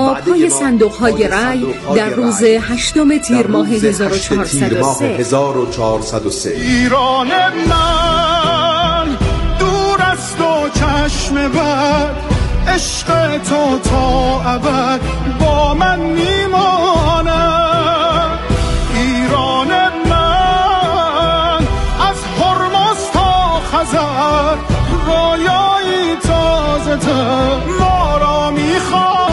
جواب‌های صندوق‌های رای در روز 8 تیر ماه 1403. ایران من دور است و چشم بد، عشق تو تا ابد با من میماند. ایران من از هرمز تا خزر، رویایی تازه تر ما را میخواد.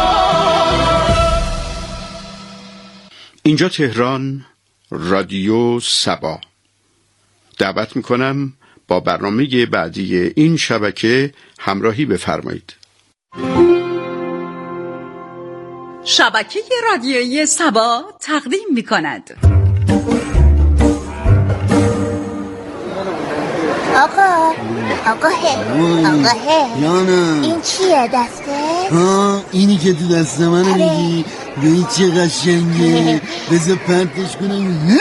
اینجا تهران، رادیو سبا. دعوت میکنم با برنامه بعدی این شبکه همراهی بفرمایید. شبکه رادیویی سبا تقدیم میکند. آقا یانا، این چیه دسته؟ اینی که تو دست منو میگی؟ ببین چه قشنگه، بذار پرتش کنم.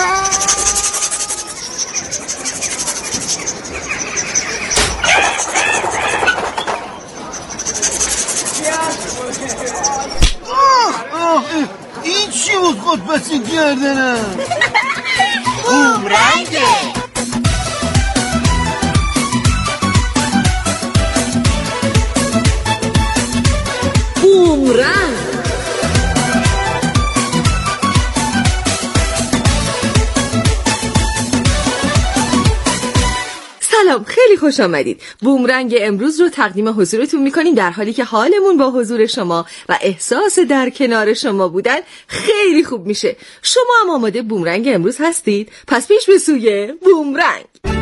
این چی بود خود پسی کردنم؟ بومرنگه. بومرنگ. سلام، خیلی خوش آمدید. بومرنگ امروز رو تقدیم حضورتون میکنیم در حالی که حالمون با حضور شما و احساس در کنار شما بودن خیلی خوب میشه. شما هم آماده بومرنگ امروز هستید؟ پس پیش به سوی بومرنگ.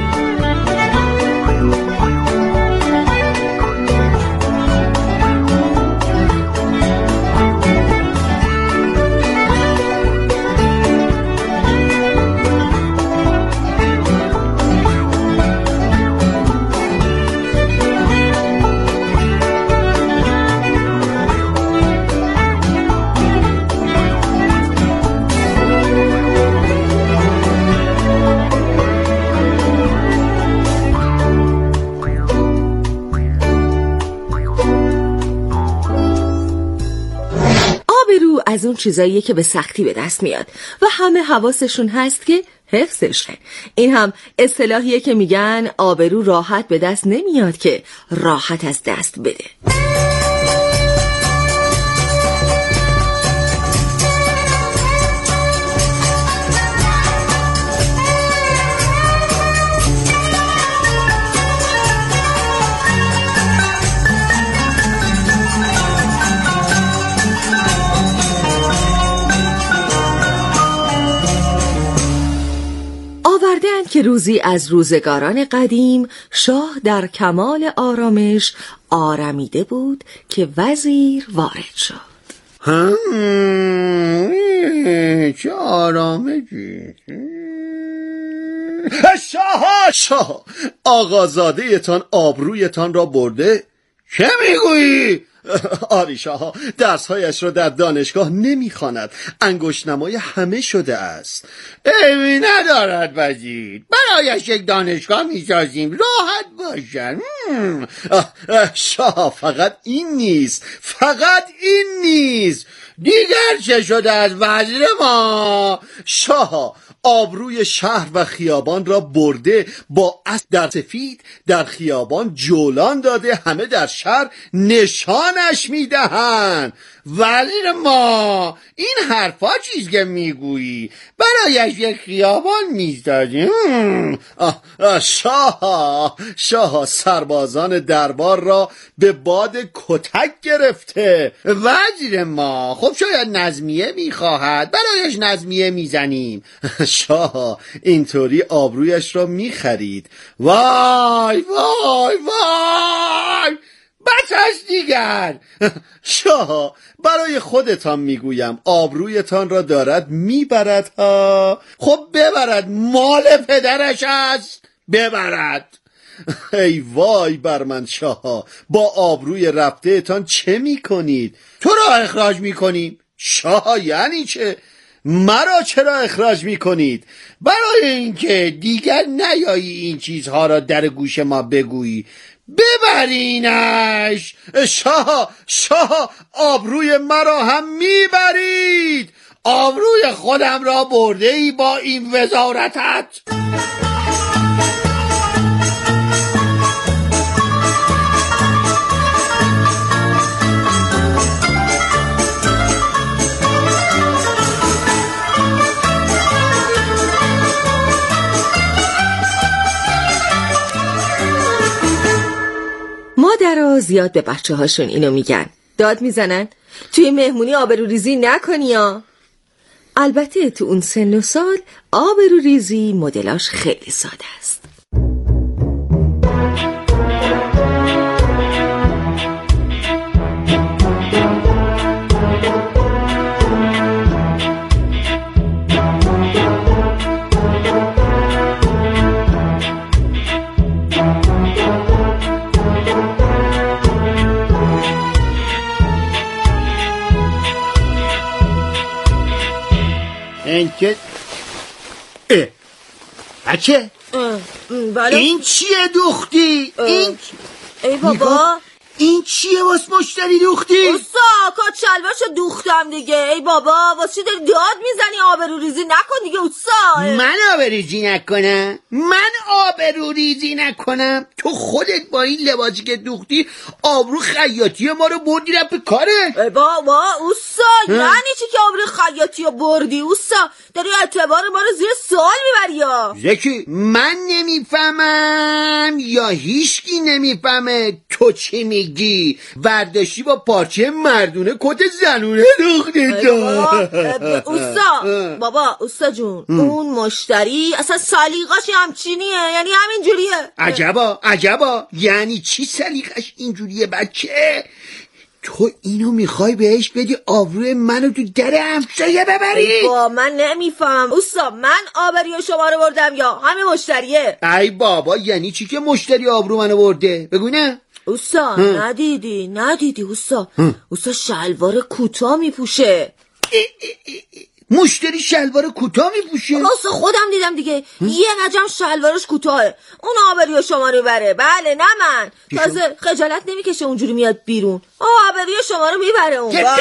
از اون چیزاییه که به سختی به دست میاد و همه حواسشون هست که حفظش کنن. این هم اصطلاحیه که میگن آبرو راحت به دست نمیاد که راحت از دست بده. آوردند که روزی از روزگاران قدیم شاه در کمال آرامش آرمیده بود که وزیر وارد شد. چه آرامشی. شاه، آقازاده تان آبرویتان را برده؟ چه میگویی؟ آری شاه، درسهایش را در دانشگاه نمیخواند، انگشت‌نمای همه شده است. ایمی ندارد وزیر، برایش یک دانشگاه میسازیم، راحت باشن. شاه، فقط این نیست. دیگر چه شده از وزیر ما؟ شاه، آبروی شهر و خیابان را برده، با اسب در سفید در خیابان جولان داده، همه در شهر نشانش میدهند. وزیر ما، این حرفا چیز که میگویی؟ برایش یک خیابان میسازیم. شاه، سربازان دربار را به باد کتک گرفته. وزیر ما، خب شاید نظمیه میخواهد، برایش نظمیه میزنیم. شاه، اینطوری آبرویش را میخرید. وای بس هست دیگر. شاه، برای خودتان میگویم، آبرویتان را دارد میبرد ها. خب ببرد، مال پدرش است، ببرد. ای وای بر من شاه، با آبروی رفته تان چه میکنید؟ تو را اخراج میکنیم. شاه یعنی چه؟ مرا چرا اخراج میکنید؟ برای اینکه دیگر نیایی این چیزها را در گوش ما بگویی. ببرینش. شاه آبروی مرا هم میبرید. آبروی خودم را برده ای با این وزارتت. مادرها زیاد به بچه هاشون اینو میگن، داد میزنن توی مهمونی آبروریزی نکنی ها. البته تو اون سن و سال آبروریزی مدلاش خیلی ساده است. بچه بله؟ این چیه دوختی؟ ای بابا این چیه واس مشتری دوختی؟ اوستا کات شلوارشو دوختم دیگه. ای بابا واسه داری داد میزنی؟ آبروریزی نکن دیگه اوستا. من آبروریزی نکنم؟ تو خودت با این لباسی که دوختی آبرو خیاطی ما رو بردی رفت کاره. ای بابا اوستا یعنی چی که آبرو خیاطی رو بردی؟ اوستا داری اعتبار ما رو زیر سوال میبری یا؟ زکی من نمیفهمم یا هیچکی نمیفهمه تو چی میگی؟ برداشتی با پارچه مردونه کت زنونه دوختی تو. بابا اوستا جون اون مشتری اصلا سلیقه‌ش همچینیه، یعنی همین جوریه. عجبا یعنی چی سلیقه‌ش اینجوریه بچه؟ تو اینو میخوای بهش بدی آبروی منو تو در همسایه ببری؟ با من نمیفهم اوستا، من آبروی شما رو بردم یا همین مشتریه؟ ای بابا یعنی چی که مشتری آبرو منو برده؟ بگو نه. اوستا ندیدی اوستا؟ اوستا شلوار کوتاه میپوشه. مشتری شلوار کوتاه میپوشه؟ واسه خودم دیدم دیگه. یه نجم شلوارش کوتاهه، اون آبروی شما رو بره. بله نه من تازه خجالت نمیکشه اونجوری میاد بیرون، آبروی شما رو میبره اون. من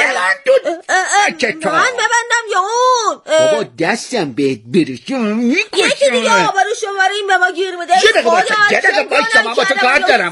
ببندم یا اون؟ بابا دستم بهت برسه میکشم. یکی دیگه آبرو شما رو این به ما گیر میده. یه دقیقه بایستا من با تو کار دارم.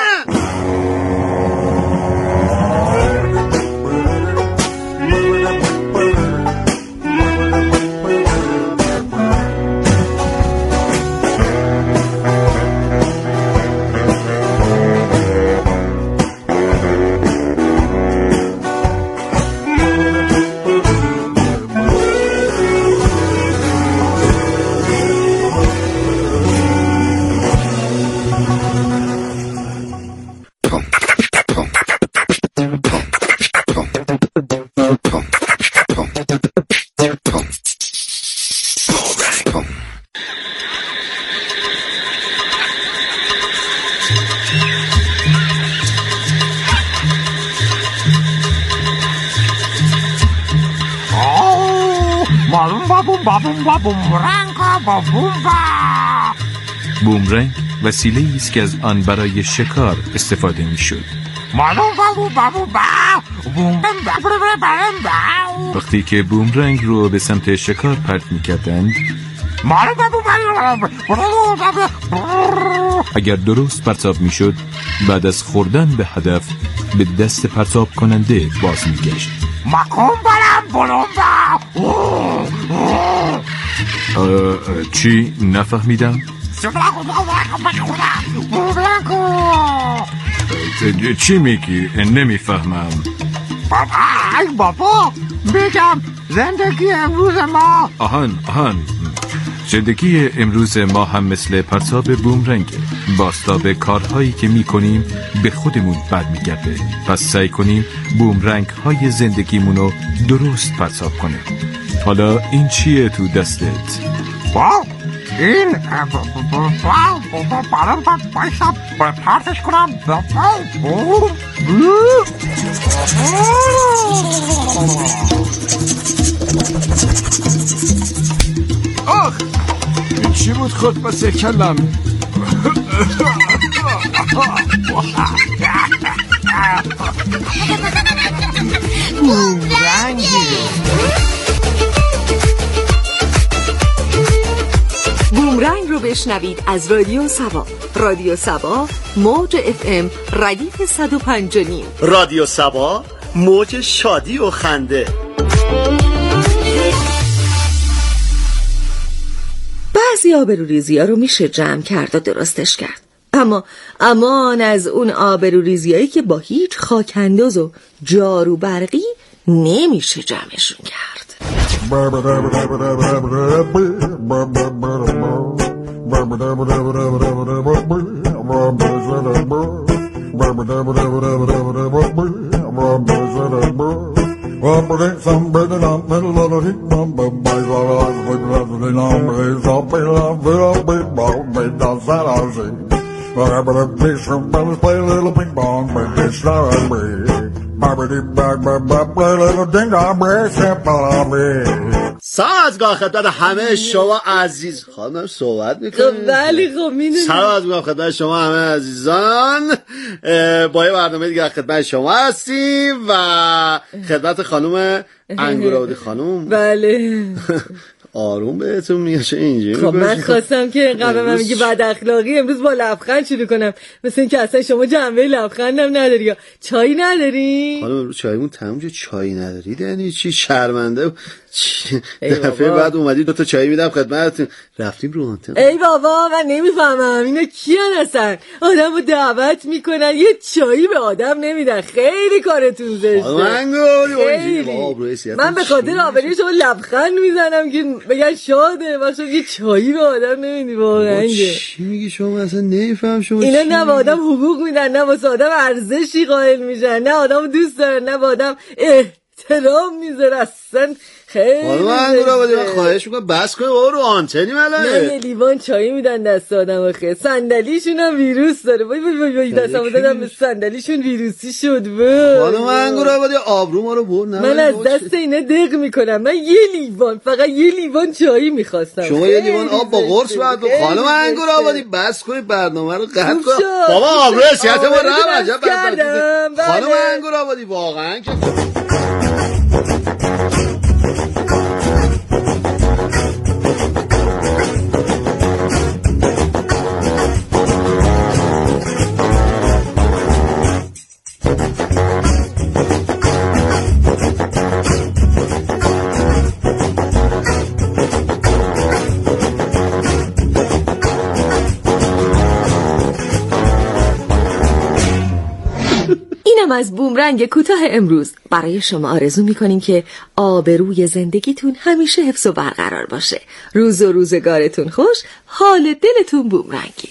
بومرنگ وسیله‌ای است که از آن برای شکار استفاده می‌شد. وقتی که بومرنگ رو به سمت شکار پرت می‌کردند، اگر درست پرتاب می‌شد، بعد از خوردن به هدف به دست پرتاب کننده باز می‌گشت. چی؟ نفهمیدم. چی میگی؟ نمیفهمم. بابا میگم زندگی امروز ما. آهان زندگی امروز ما هم مثل پرتاب بومرنگه. بازتاب کارهایی که میکنیم به خودمون برمیگرده. پس سعی کنیم بومرنگ های زندگیمونو درست پرتاب کنیم. حالا این چیه تو دستت؟ این بایستم پرتش کنم. آخ این چی بود خود بسه کلم؟ بومرنگ. بومرنگ رو بشنوید از رادیو سبا. رادیو سبا موج FM ردیف 105.9. رادیو سبا موج شادی و خنده. بعضی آبروریزی ها رو میشه جمع کرد و درستش کرد، اما امان از اون آبروریزی هایی که با هیچ خاکنداز و جارو برقی نمیشه جمعشون کرد. سلام خدمت همه شما عزیز خانم صحبت میکنیم. ولی خب میدونی سلام خدمت شما همه عزیزان. با یه برنامه دیگه خدمت شما هستیم و خدمت خانم انگورآبادی خانم. بله آروم بهتون میگه چه اینجوری. خب من خواستم که قبل من میگه بد اخلاقی امروز با لبخند شروع کنم، مثل اینکه اصلا شما جنبه لبخندم نداری. یا چایی نداری؟ خانم امروز چایمون تموم شد. چایی ندارید یعنی چی؟ شرمنده. دفعه بعد اومدید 2 تا چای میدم خدمتتون. رفتیم رو آنتن. ای بابا من نمیفهمم اینا کیان هستن؟ آدمو دعوت میکنن یه چایی به آدم نمیدن. خیلی کارتون زشته. من به خاطر آبروی شما لبخند میزنم که بگن شاده، واسه یه چایی به آدم نمیدی. واقعا چی میگی شما؟ اصلا نمیفهم شما. اینا نه به آدم حقوق میدن، نه واسه آدم ارزشی قائل میشن، نه آدمو دوست دارن، نه به آدم احترام میذاره. اصلا خیلی من خواهش میکنم بس کنه بابا، رو آنتنی ملنه. نه یه لیوان چایی میدن دست آدم. خیلی صندلیشون هم ویروس داره. وای دستم دادم به صندلیشون ویروسی شد. خانم انگورآبادی آبرو ما رو برد. من از دست اینا دق میکنم. من فقط یه لیوان چایی میخواستم. شما یه لیوان آب با قرص بعد. خانم انگورآبادی بس کنید برنامه رو قطع کن بابا. آبرو حیثیت ما رو عجب بد. خانم انگورآبادی واقعا که از بومرنگ کوتاه امروز برای شما آرزو میکنیم که آبروی زندگیتون همیشه حفظ و برقرار باشه. روز و روزگارتون خوش، حال دلتون بومرنگی.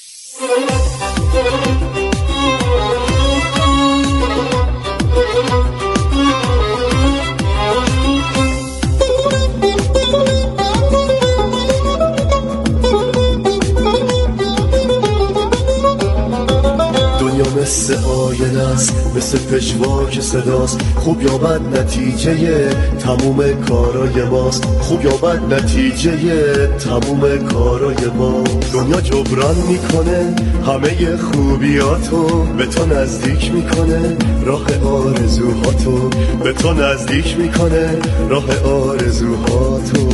مثل آینه است، مثل پشواک صداست. خوب یا بد نتیجه تموم کارای ماست. خوب یا بد نتیجه تموم کارای ما. دنیا جبران میکنه همه خوبیاتو، به تو نزدیک میکنه راه آرزوهاتو، به تو نزدیک میکنه راه آرزوهاتو.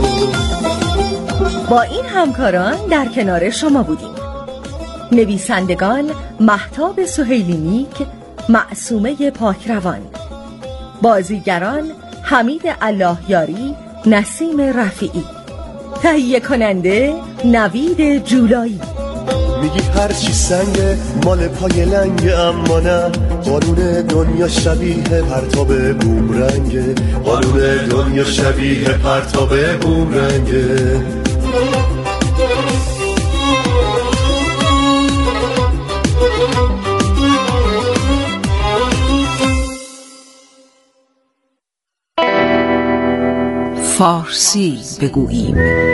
با این همکاران در کنار شما بودیم. نویسندگان مهتاب سهیلی نیک، معصومه پاکروان. بازیگران حمید اللهیاری، نسیم رفیعی. تهیه کننده نوید جولایی. میگی هرچی سنگه مال پای لنگه، اما نه، قانون دنیا شبیه پرتاب بومرنگه. قانون دنیا شبیه پرتاب بومرنگه. فارسی بگوییم.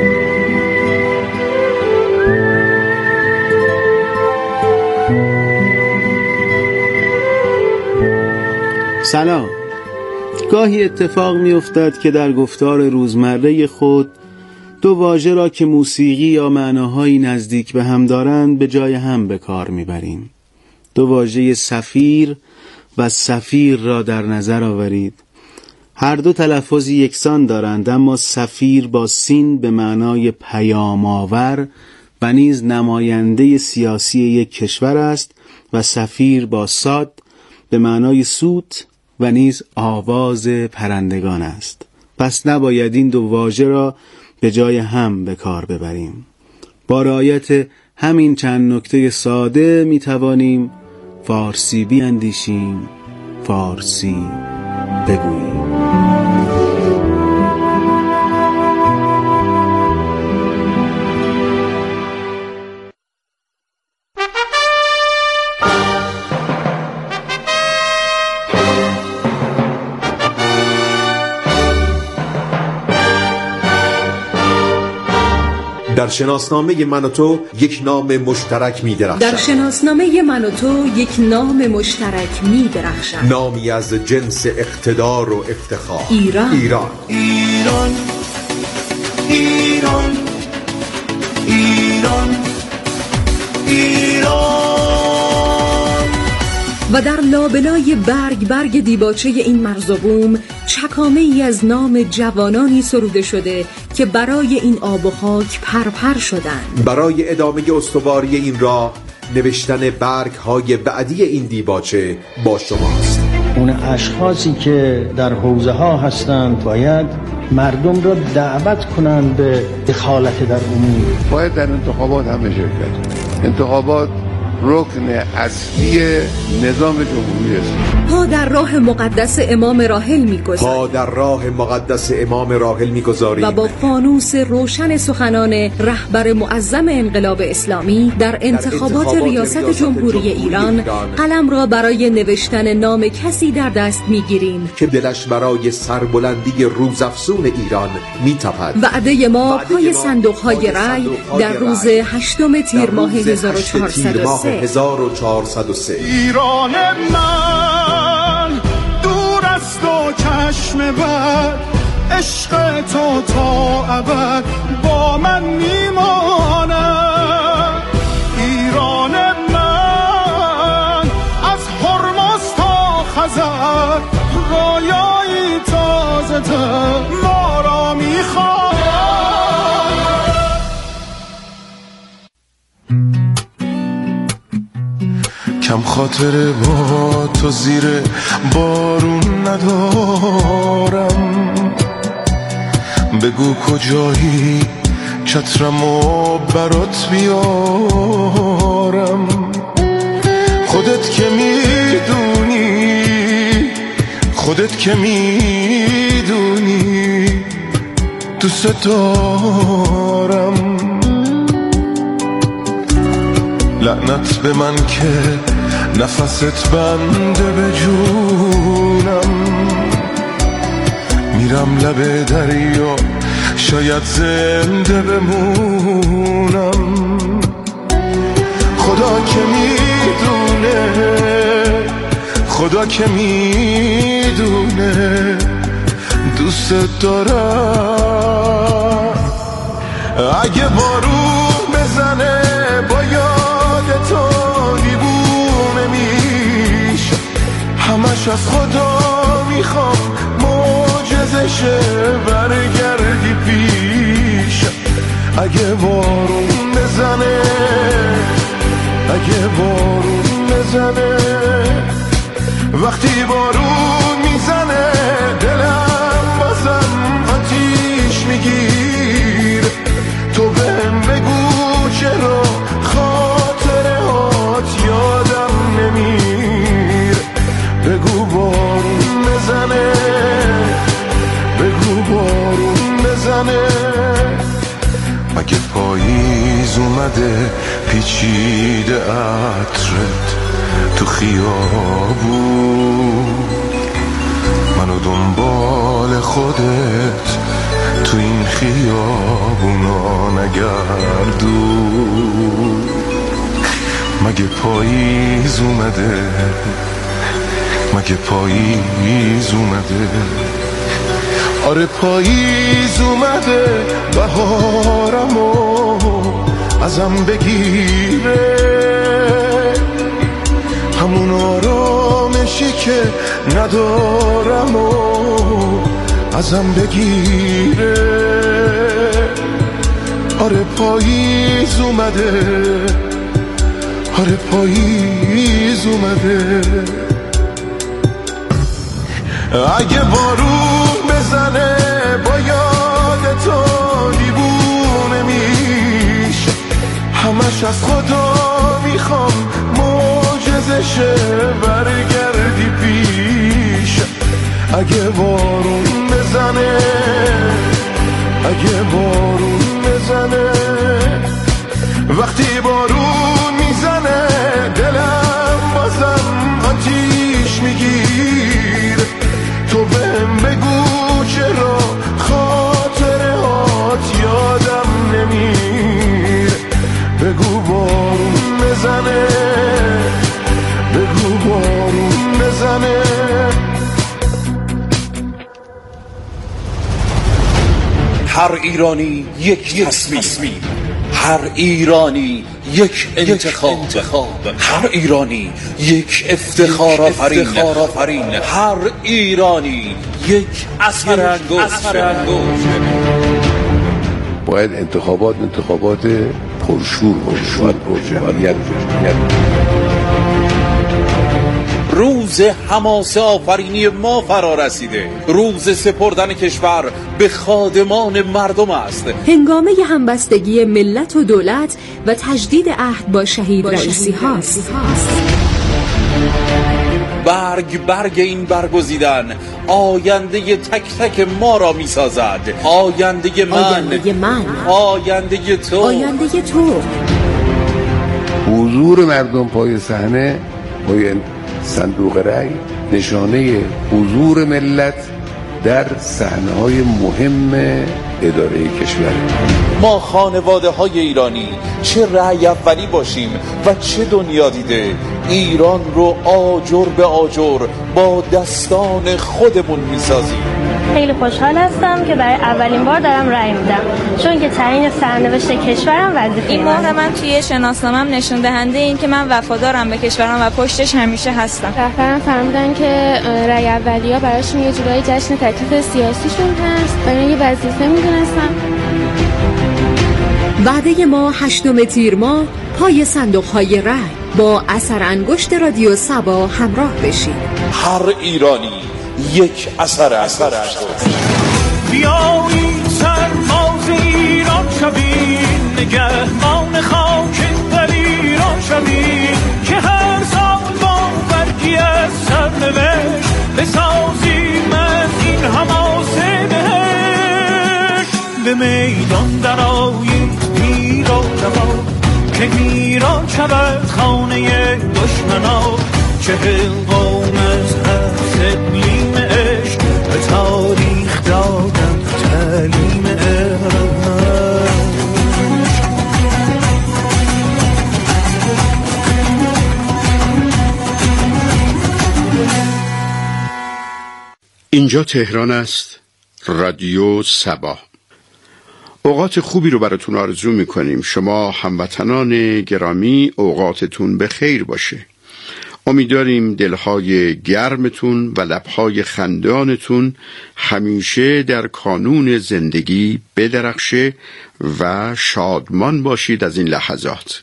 سلام. گاهی اتفاق می افتد که در گفتار روزمره خود دو واژه را که موسیقی یا معناهایی نزدیک به هم دارند به جای هم به کار می بریم. دو واژه سفیر و سفیر را در نظر آورید. هر دو تلفظی یکسان دارند، اما سفیر با سین به معنای پیام‌آور و نیز نماینده سیاسی یک کشور است و سفیر با صاد به معنای سوت و نیز آواز پرندگان است. پس نباید این دو واژه را به جای هم به کار ببریم. با رعایت همین چند نکته ساده می توانیم فارسی بیاندیشیم، فارسی بگوییم. در شناسنامه من و تو یک نام مشترک می درخشد. در شناسنامه من و تو یک نام مشترک می درخشد. نامی از جنس اقتدار و افتخار. ایران. ایران ایران ایران ایران. و در لابلای برگ دیباچه این مرز و بوم چکامه ای از نام جوانانی سروده شده که برای این آب و خاک پرپر شدند. برای ادامه استواری این راه نوشتن برگ های بعدی این دیباچه با شماست. اون اشخاصی که در حوزه ها هستند باید مردم را دعوت کنند به دخالت در امور. باید در انتخابات همه شرکت. انتخابات رکن اصلی نظام جمهوری است. پا در راه مقدس امام راحل می‌گذاریم. پا در راه مقدس امام راحل می‌گذاریم و با فانوس روشن سخنان رهبر معظم انقلاب اسلامی در انتخابات ریاست جمهوری ایران قلم را برای نوشتن نام کسی در دست می‌گیریم که دلش برای سربلندی روزافزون ایران می‌تپد. وعده ما پای صندوق‌های رای در روز 8 تیر ماه 1403. ایران من دور است و چشم بد، عشق تو تا ابد با من میماند. ایران من از هرمز تا خزر رویایی تازه تر ما را میخواد. کم خاطر با تو زیر بارون ندارم، بگو کجایی چترمو برات بیارم. خودت که میدونی دوست دارم. لعنت به من که نفست بنده به جونم، میرم لب دریا شاید زنده بمونم. خدا که میدونه دوست دارم. اگه بارون بزنه با یاد تو دیوونه میشه، همش از خدا میخوام معجزشه برگردی پیش. اگه بارون بزنه وقتی بارون میزنه دلم بازم آتیش میگیره. تو بهم بگو چرا خاطره هات یادم نمیره. بگو بارون بزنه مگه پاییز اومده پیچیده عطرت تو خیابون، منو دنبال خودت تو این خیابونا نگردون. مگه پاییز اومده آره پاییز اومده بهارمو ازم بگیره. همون آرامشی که ندارم و ازم بگیره. آره پاییز اومده، آره پاییز اومده. اگه بارون بزنه با یاد تو دیوونه میشه، همش از خدا میخوام معجزشه برگردی پیش. اگه بارون بزنه، اگه بارون بزنه، وقتی بارون میزنه دلم بازم آتیش میگیره. تو بهم بگو چرا خاطره هات یادم نمیره. بگو بارون بزنه، بگو بارون بزنه. هر ایرانی یک تصمیم، هر ایرانی یک انتخاب، هر ایرانی یک افتخار آفرین، هر ایرانی یک اثر انگشت. باید انتخابات پرشور باید پرجمعیت. روز حماسه آفرینی ما فرا رسیده. روز سپردن کشور به خادمان مردم است. هنگامه همبستگی ملت و دولت و تجدید عهد با شهید رئیسی هاست. برگ این برگزیدن آینده تک تک ما را می سازد. آینده من، آینده تو. حضور مردم پای صحنه باید صندوق رای نشانه حضور ملت در صحنه‌های مهم اداره کشور. ما خانواده های ایرانی چه رأی اولی باشیم و چه دنیا دیده، ایران رو آجر به آجر با دستان خودمون میسازیم. خیلی خوشحال هستم که برای اولین بار دارم رأی میدم، چون که تعیین سرنوشت کشورم وظیفه این مهر من توی شناسنامه‌ام نشون دهنده این که من وفادارم به کشورم و پشتش همیشه هستم. رهبرم فرمودن که رأی اولیا براشون یه جورایی جشن تکلیف سیاسیشون هست و من یه وظیفه میدونستم. وعده ما 8 تیر ماه پای صندوق‌های رأی با اثر انگشت رادیو سبا همراه بشید. هر ایرانی یک اثر انگشت. بیایید سرباز ایران شوید، نگهبان خاک در ایران شوید، که هر سال با برگی از سرنوشت بسازیم از این حماسه بهشت. به میدان درآیید پیر و جوان، که ایران شود خانه دشمنان. 40 قوم از هر اقلیم عشق به تاریخ دادن تعلیم عشق. اینجا تهران است، رادیو سبا. اوقات خوبی رو براتون آرزو میکنیم. شما هموطنان گرامی اوقاتتون به خیر باشه. امیدواریم دلهای گرمتون و لبهای خندانتون همیشه در کانون زندگی بدرخشه و شادمان باشید از این لحظات.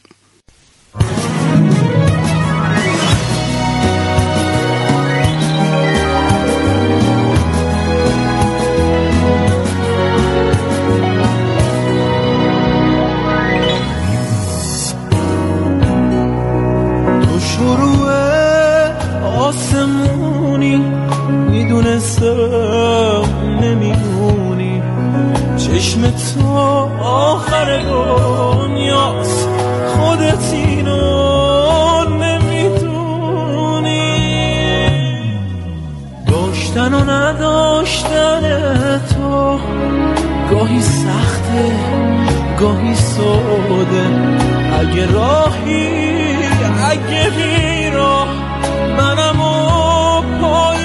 نمیدونی چشم تو آخر دنیاست، خودت اینو نمیدونی. داشتن و نداشتن تو گاهی سخته گاهی ساده. اگه راهی اگه بی راه منم و پای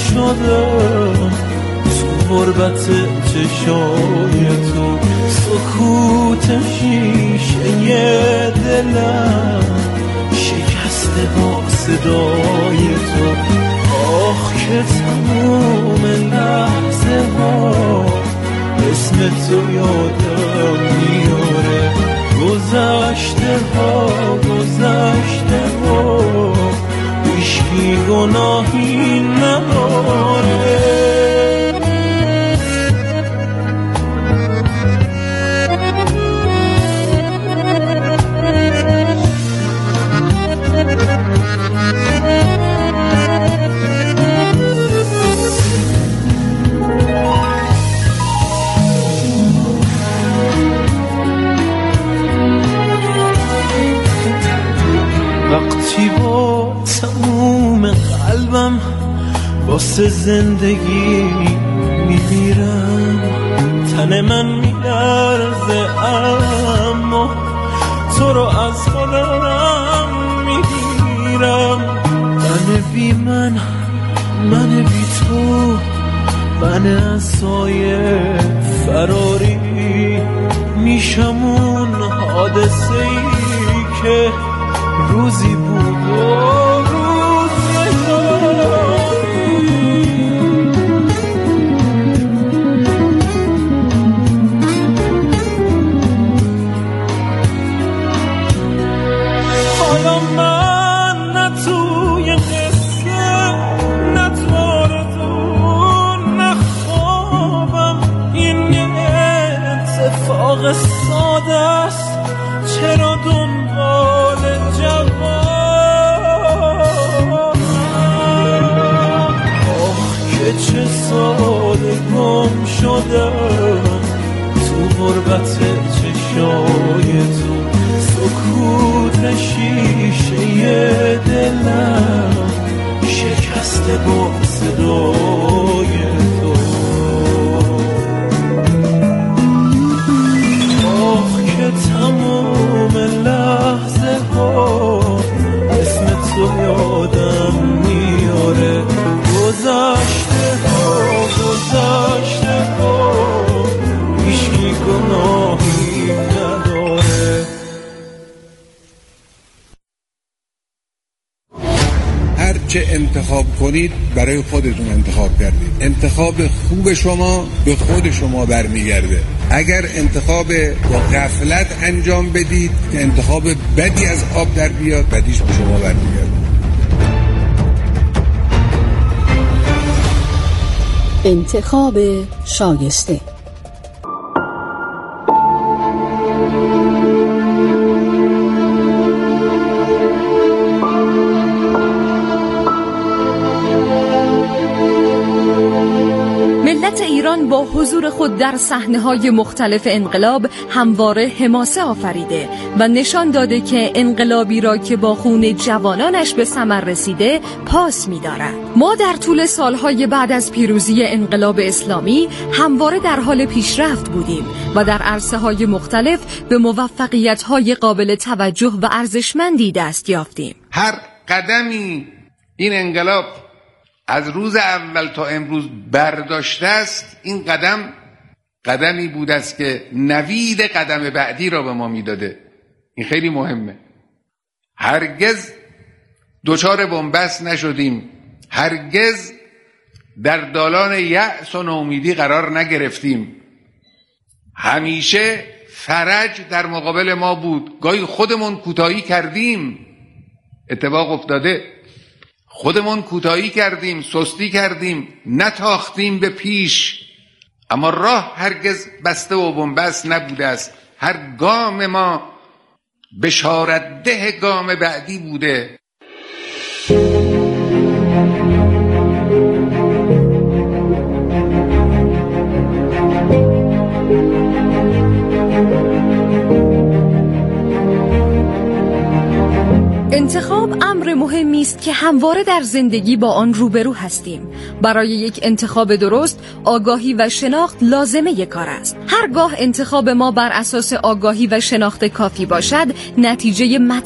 شدم تو غربت چشای تو، سکوت شیشه دلم شکسته با صدای تو. آخ که تموم لحظه ها اسم تو یادم میاره، گذشته ها هیچکی گناهی نداره. وقتی با تموم قلبم واسه زندگی میمیرم، تن من میلرزه اما تو رو از خودم میگیرم. من بی بی تو، من از سایه فراری میشم اون حادثه ای که روزی بود و روز حالا من نه توی قصه، نه تو آرزو، نه خوابم، این یه اتفاق ساده است. چرا دنبال که چه ساده گم شدم تو غربت چشای تو، سکوت شیشه دلم شکسته با صدای تو. آخ که تمام لحظه ها اسم تو یادم میاره، گذشته ها هیچکی گناهی نداره. هرچه انتخاب کنید برای خودتون انتخاب کردید. انتخاب خوب شما به خود شما برمیگرده. اگر انتخاب با غفلت انجام بدید که انتخاب بدی از آب در بیاد، بدیش به شما برمیگرده. انتخاب شایسته. ملت ایران با حضور خود در صحنه‌های مختلف انقلاب همواره حماسه آفریده و نشان داده که انقلابی را که با خون جوانانش به ثمر رسیده پاس می‌دارد. ما در طول سالهای بعد از پیروزی انقلاب اسلامی همواره در حال پیشرفت بودیم و در عرصه‌های مختلف به موفقیت‌های قابل توجه و ارزشمندی دست یافتیم. هر قدمی این انقلاب از روز اول تا امروز برداشته است، این قدمی بود است که نوید قدم بعدی را به ما میداده. این خیلی مهمه. هرگز دچار بنبست نشدیم، هرگز در دالان یأس و ناامیدی قرار نگرفتیم. همیشه فرج در مقابل ما بود. گاهی خودمون کوتاهی کردیم، اتفاق افتاده، خودمون کوتاهی کردیم، سستی کردیم، نتاختیم به پیش، اما راه هرگز بسته و بنبست نبوده است. هر گام ما بشارت ده گام بعدی بوده. انتخاب امر مهمی است که همواره در زندگی با آن روبرو هستیم. برای یک انتخاب درست آگاهی و شناخت لازمه کار است. هرگاه انتخاب ما بر اساس آگاهی و شناخت کافی باشد، نتیجه